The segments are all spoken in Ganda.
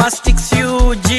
Mastics UG.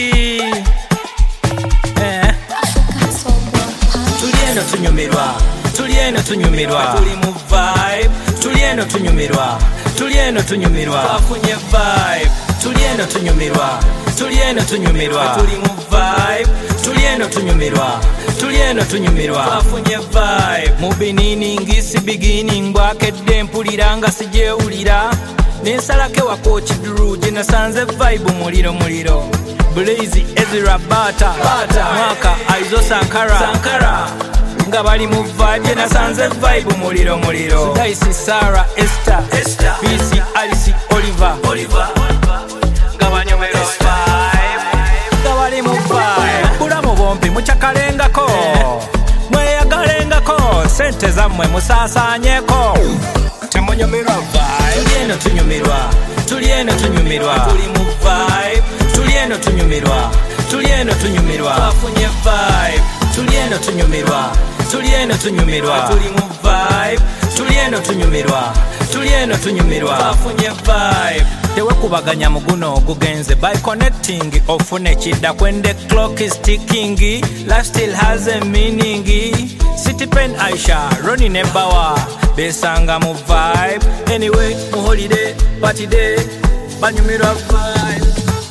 Tulieno tunyumirwa, tulieno tunyumirwa, tuli mu vibe. Tulieno tunyumirwa, tulieno tunyumirwa, twafunye vibe. Tulieno tunyumirwa, tulieno tunyumirwa, tuli mu vibe. Tulieno tunyumirwa, tulieno tunyumirwa, twafunye vibe. Mu beginning isi beginning bwakedde mpulira nga sijewulira. Nensalake wako Kidru gye nasanze vibe muliro. Blaze Ezra Bata Mwaka Aizo Sankara nga bali mu vibe gye nasanze vibe muliro. Daisy Sarah Esther BC Alice Oliver nga banyomero vibe nga bali mu vibe. Bulamu bompi muchakalengako mweyagalengako sente zammwe musaasaanyeko temunyomerwa vibe. Tulieno tunyumirwa, tulieno tunyumirwa, tuli mu vibe. Tulieno tunyumirwa, tulieno tunyumirwa, twafunye vibe. Tulieno tunyumirwa, tulieno tunyumirwa, tuli mu vibe. Tulieno tunyumirwa, tulieno tunyumirwa, twafunye vibe. Tewekubaganya muguno ogugenze by connecting ofune kidda when the clock is ticking. Life still has a meaning. City Pen Aisha Ronnie Nebawa besanga mu vibe. Anyway mu holiday party day banyumirwa vibe.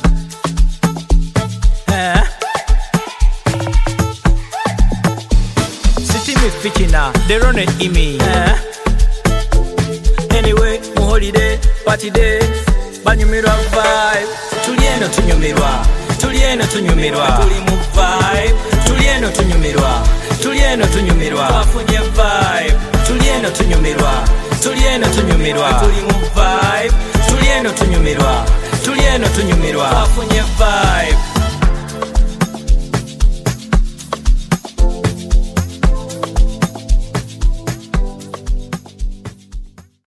City Mifikina Derone Imi. Anyway mu holiday party day banyumirwa vibe. Tulieno tunyumirwa, tulieno tunyumirwa, tuli mu vibe. Tulieno tunyumirwa, tulieno tunyumirwa, twafunye vibe. Tulieno tunyumirwa, tulieno tunyumirwa, tuli mu vibe. Tulieno tunyumirwa, tulieno tunyumirwa, twafunye vibe.